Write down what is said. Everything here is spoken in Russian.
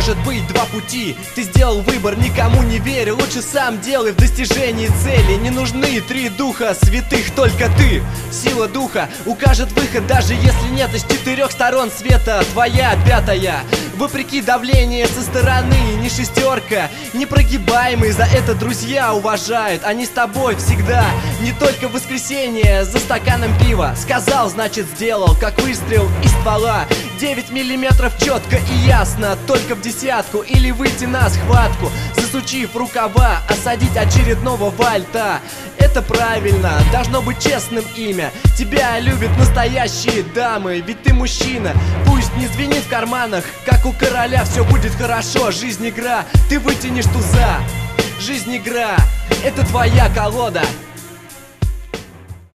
может быть два пути. Ты сделал выбор, никому не верь. Лучше сам делай в достижении цели. Не нужны три духа святых, только ты. Сила духа укажет выход, даже если нет из четырех сторон света. Твоя пятая, вопреки давлению со стороны. Не шестерка, непрогибаемый. За это друзья уважают. Они с тобой всегда, не только в воскресенье за стаканом пива. Сказал, значит сделал, как выстрел из ствола. 9 миллиметров четко и ясно. Только в десятку или выйти на схватку, засучив рукава, осадить очередного вальта. Это правильно, должно быть честным имя. Тебя любят настоящие дамы, ведь ты мужчина. Пусть не звенит в карманах, как у короля, все будет хорошо. Жизнь игра, ты вытянешь туза. Жизнь игра, это твоя колода.